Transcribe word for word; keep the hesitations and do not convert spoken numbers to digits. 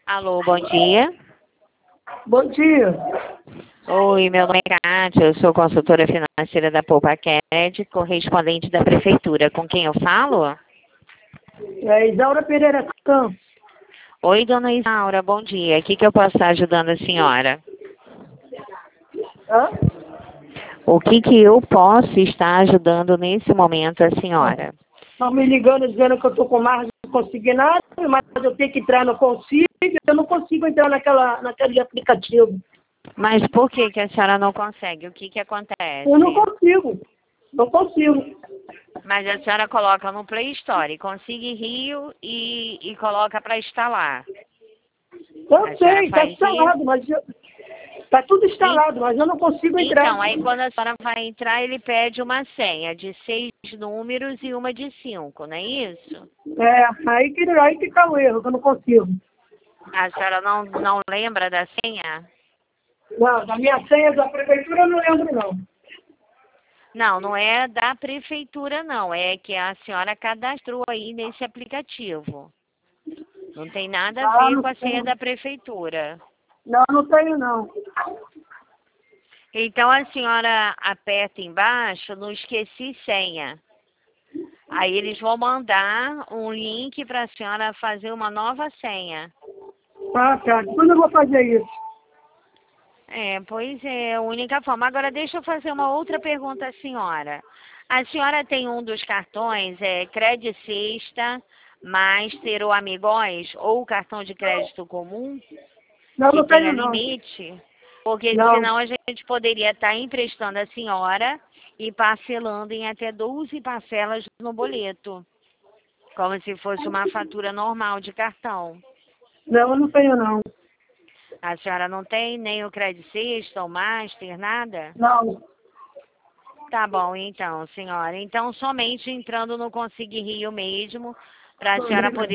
Alô, bom dia. Bom dia. Oi, meu nome é Kátia, eu sou consultora financeira da Poupa Cred, correspondente da prefeitura. Com quem eu falo? É Isaura Pereira Campos. Oi, dona Isaura, bom dia. O que, que eu posso estar ajudando a senhora? Hã? O que, que eu posso estar ajudando nesse momento a senhora? Estão me ligando dizendo que eu estou com margem, não consegui nada, mas eu tenho que entrar, não consigo, eu não consigo entrar naquela, naquele aplicativo. Mas por que, que a senhora não consegue? O que, que acontece? Eu não consigo, não consigo. Mas a senhora coloca no Play Store, Consigue Rio e, e coloca para instalar. Eu A senhora sei, está faz instalado, isso? mas está tudo instalado, mas eu não consigo entrar. Então, aí quando a senhora vai entrar, ele pede uma senha de seis números e uma de cinco, não é isso? É, aí que aí que está o erro, que eu não consigo. A senhora não, não lembra da senha? Não, da minha senha da prefeitura eu não lembro, não. Não, não é da prefeitura, não. É que a senhora cadastrou aí nesse aplicativo. Não tem nada a Ah, ver não com a senha tenho. da prefeitura. Não, não tenho, não. Então, a senhora aperta embaixo no Esqueci Senha. Aí eles vão mandar um link para a senhora fazer uma nova senha. Ah, tá. Depois eu vou fazer isso. É, pois é, a única forma. Agora, deixa eu fazer uma outra pergunta à senhora. A senhora tem um dos cartões, é Credit Sexta, Master ou Amigóis, ou cartão de crédito comum, Não, que não tenha tenho, não. limite? Porque Não. senão a gente poderia estar emprestando a senhora e parcelando em até doze parcelas no boleto, como se fosse uma fatura normal de cartão. Não, eu não tenho, não. A senhora não tem nem o Credit Sexta, o Master, nada? Não. Tá bom, então, senhora. Então, somente entrando no Consigue Rio mesmo, para a senhora Obrigada. poder